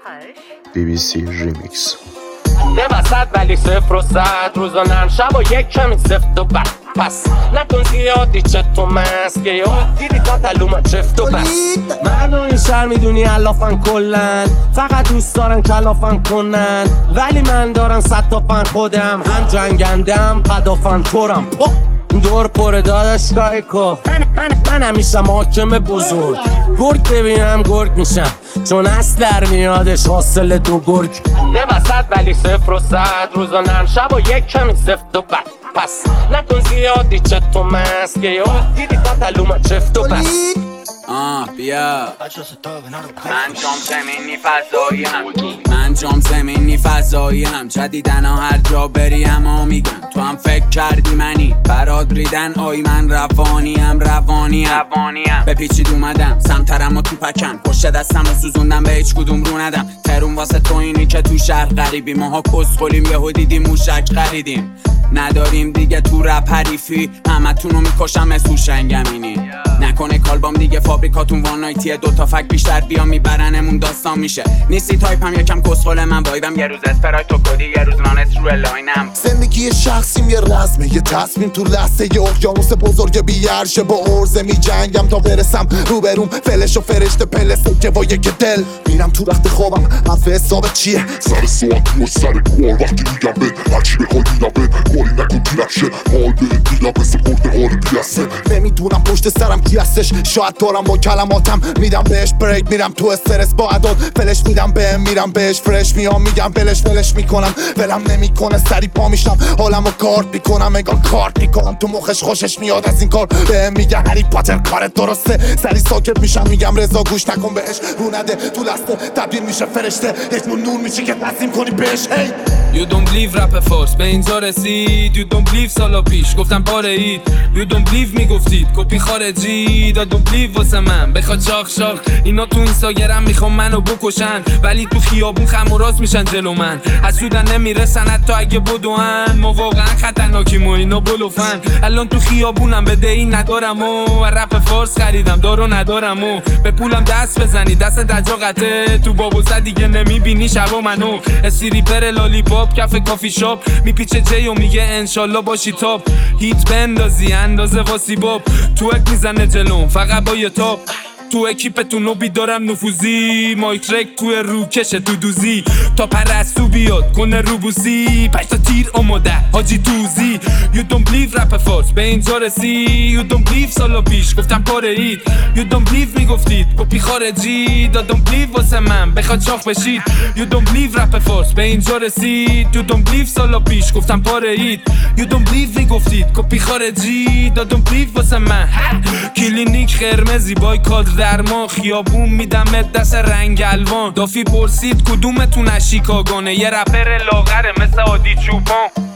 BBC Remix. یه وسط ولی 0 و 100 روزا نرم شب و یک کمی زفت و بد پس نکن زیادی چت و مسکه یا دیدی تا تلومه چفت و بس مردم این شهر میدونی علافن کلن فقط دوست دارن کلافن کنن ولی من دارم 100 تا فن خودم هم جنگندم پدافن تورم دور پره داداشگاه که من همیشه حاکم بزرگ گرگ ببینم گرگ میشم چون اصل در میادش حاصل دو گرگ یه وسط ولی 0 و 100 روزا نرم شب و یک کمی زفت و بد پس نکن زیادی چت و مسکه یا دیدی تا تلومه چفت و بس بیا من جام زمینی فضاییم جدیدن ها هر جا بریم ها میگم تو هم فکر کردی منی برات ریدن آی من روانیم بپیچید اومدم سمترم و تو پکم پشت دستم و سوزوندم به هیچ کدوم رو ندم ترون واسه تو اینی که تو شهر غریبی ماها کس خولیم یهو دیدیم موشک خریدیم نداریم دیگه تو رپ حریفی همتونو میکشم اسو شنگمینی نکنه کالبام دیگه فابریکاتون وانایتیه دوتا فک بیشتر بیا میبرنمون داستان میشه نیستی تایپم یکم کسخل من وایبم یه روز اسپرایت و کدی یه روز نانت رو لاینم زندگی شخصیم یه رسمه یه تصمیم تو لحظه یه اقیانوس بزرگ بیارشه با ارزه میجنگم تا برسم روبروم فلش و فرشته پلسه که با یک دل میرم تو رخت خوابم حرف حساب چیه سر ساعت تو سر کار وقتی میگم بد هرچی بخوای میرم بد کاری نکن دیرشه حال بد دیدم به سپورت حال بیاسته نمیدونم پشت سرم کی هستش شاید دارم با کلماتم میدم بهش بریک میرم تو استرس با عداد فلش میدم بهم میرم بهش فرش میام میگم فلش میکنم ولم نمیکنه سری پا میشم حالمو کارت میکنم انگار کارت میکنم تو مخش خوشش میاد از این کار بهم میگه هری پاتر کارت درسته سری ساکت میشم میگم رضا گوش نکن بهش رو نده تو لسته تبدیل میشه فرشته یک نور میشه که تسلیم کنی بهش هی You don't believe رپ فارس به اینجا رسید You don't believe سالا پیش گفتم باره اید You don't believe میگفتید کپی خارجی I don't believe واسه من بخواد شاخ اینا تو اینستاگرام میخوام منو بکشن ولی تو خیابون خم و راست میشن جلو من حسودن نمیرسن حتی اگه بدوان ما واقعا خطرناکیم و اینا بلوفن الان تو خیابونم بدهی ندارم و رپ فارس خریدم دارو ندارم و به پولم دست بزنی دست دجا قطعه تو بابوسه دیگه نمیبینی شبا منو استریپر لالیپاپ کف کافی شاپ میپیچه جی و میگه انشالله باشی تاپ هیت بندازی اندازه واسی باب تو اک میزنه جلوم فقط با یه تاپ تو اکیپتون رو بیدارم نفوذی مایک رک توی رو کشه تو دوزی تا پرستو بیاد کنه روبوسی 5 تا تیر آماده حاجی توزی You don't believe رپ فارس به اینجا رسی You don't believe سالا پیش گفتم پاره اید You don't believe میگفتید کپی خارجی I don't believe واسه من بخواد شاخ بشید You don't believe رپ فارس به اینجا رسید You don't believe سالا پیش گفتم پاره اید You don't believe میگفتید کپی خارجی I don't believe واسه من کلینیک قرمزی بای کادر در ما خیابون میدم دست رنگ الوان دافی پرسید کدومتون از شیکاگونه یه رپر لاغره مثل عادی چوپان